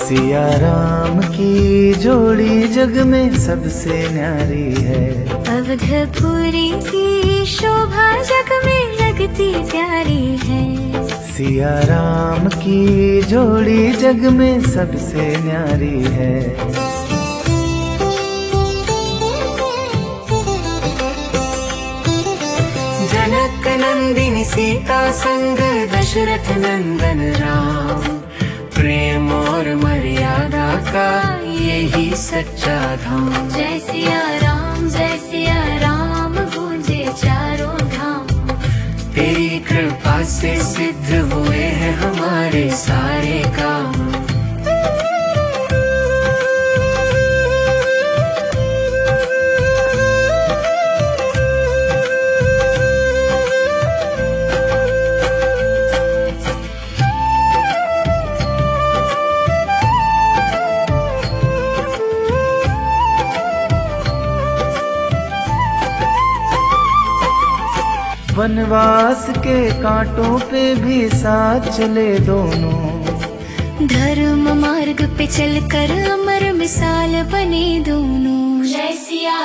सिया राम की जोड़ी जग में सबसे न्यारी है। अवधपुरी की शोभा जग में लगती प्यारी है। सिया राम की जोड़ी जग में सबसे न्यारी है। जनक नंदिनी सीता संग दशरथ नंदन राम, प्रेम और मर्यादा का यही सच्चा धाम। जय सिया राम गूंजे चारों धाम। तेरी कृपा से सिद्ध हुए हैं हमारे सारे काम। वनवास के कांटों पे भी साथ चले दोनों। धर्म मार्ग पे चलकर अमर मिसाल बने दोनों। जय सिया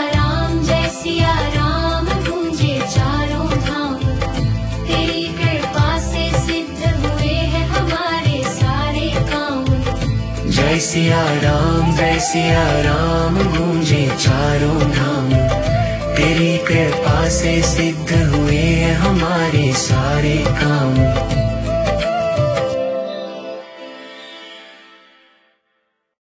राम गूंजे चारों धाम। तेरी कृपा से सिद्ध हुए हैं हमारे सारे काम। जय सिया राम गूंजे चारों धाम। तेरी कृपा से सिद्ध हुए हैं हमारे सारे काम।